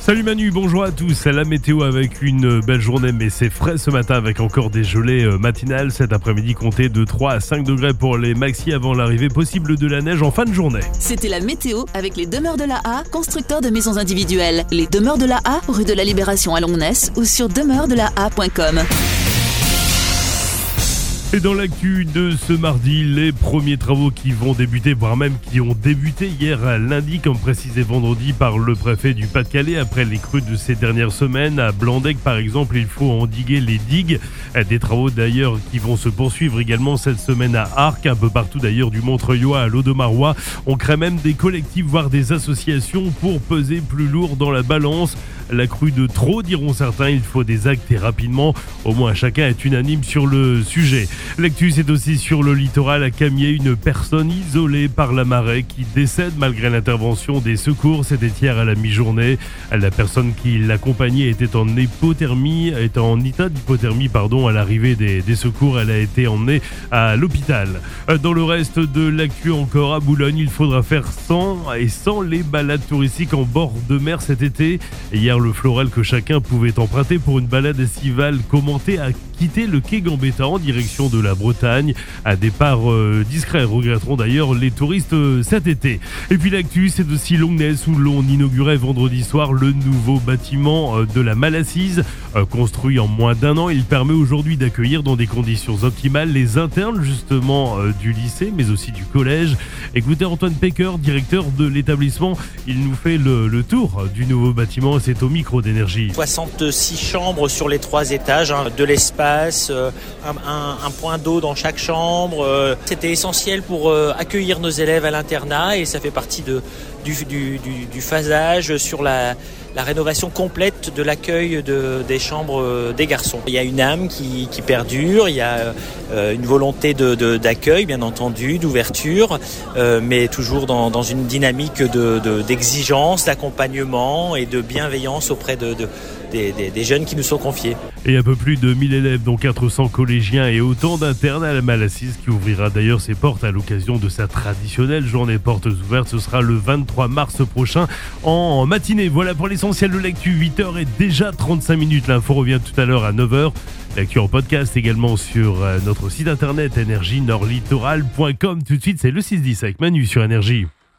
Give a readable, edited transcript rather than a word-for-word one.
Salut Manu, bonjour à tous. La météo avec une belle journée, mais c'est frais ce matin avec encore des gelées matinales. Cet après-midi, comptez de 3 à 5 degrés pour les maxi avant l'arrivée possible de la neige en fin de journée. C'était la météo avec les Demeures de la Haye, constructeurs de maisons individuelles. Les Demeures de la Haye, rue de la Libération à Longnes ou sur demeurdelahaye.com. Et dans l'actu de ce mardi, les premiers travaux qui vont débuter, voire même qui ont débuté hier lundi, comme précisé vendredi par le préfet du Pas-de-Calais, après les crues de ces dernières semaines. À Blandec, par exemple, il faut endiguer les digues. Des travaux d'ailleurs qui vont se poursuivre également cette semaine à Arques, un peu partout d'ailleurs du Montreuillois à l'Audomarois. On crée même des collectifs, voire des associations pour peser plus lourd dans la balance. La crue de trop, diront certains, il faut des actes et rapidement. Au moins chacun est unanime sur le sujet. L'actu, c'est aussi sur le littoral à Camier, une personne isolée par la marée qui décède malgré l'intervention des secours. C'était hier à la mi-journée. La personne qui l'accompagnait était en état d'hypothermie, à l'arrivée des secours. Elle a été emmenée à l'hôpital. Dans le reste de l'actu encore à Boulogne, il faudra faire sans les balades touristiques en bord de mer cet été. Hier, le Floral que chacun pouvait emprunter pour une balade estivale commentée a quitté le quai Gambetta en direction de la Bretagne. Un départ discret, regretteront d'ailleurs les touristes cet été. Et puis l'actu, c'est aussi Longnes où l'on inaugurait vendredi soir le nouveau bâtiment de la Malassise. Construit en moins d'un an, il permet aujourd'hui d'accueillir dans des conditions optimales les internes justement du lycée mais aussi du collège. Écoutez Antoine Pecker, directeur de l'établissement, il nous fait le tour du nouveau bâtiment. C'est au micro d'Énergie. 66 chambres sur les 3 étages, de l'espace, un point d'eau dans chaque chambre. C'était essentiel pour accueillir nos élèves à l'internat et ça fait partie du phasage sur la rénovation complète de l'accueil des chambres des garçons. Il y a une âme qui perdure, il y a une volonté d'accueil bien entendu, d'ouverture, mais toujours dans une dynamique d'exigence, d'accompagnement et de bienveillance auprès des jeunes qui nous sont confiés. Et un peu plus de 1000 élèves, dont 400 collégiens et autant d'internes à la Malassise, qui ouvrira d'ailleurs ses portes à l'occasion de sa traditionnelle journée portes ouvertes. Ce sera le 23 mars prochain en matinée. Voilà pour l'essentiel de l'actu. 8h et déjà 35 minutes. L'info revient tout à l'heure à 9h. L'actu en podcast également sur notre site internet énergie-nordlittoral.com. Tout de suite, c'est le 6-10 avec Manu sur Énergie.